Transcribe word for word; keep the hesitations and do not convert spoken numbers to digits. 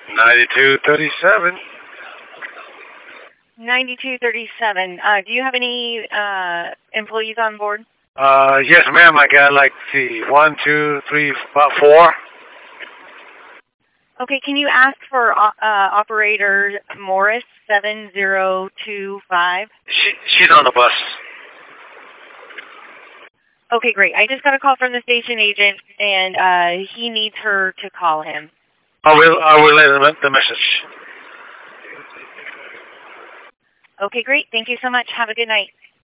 ninety-two thirty-seven. ninety-two thirty-seven. Uh, do you have any uh, employees on board? Uh, yes, ma'am. I got like see one, two, three, about four. Okay, can you ask for uh, operator Morris seven zero two five? She she's on the bus. Okay, great. I just got a call from the station agent, and uh, he needs her to call him. I will I will let him the message. Okay, great. Thank you so much. Have a good night.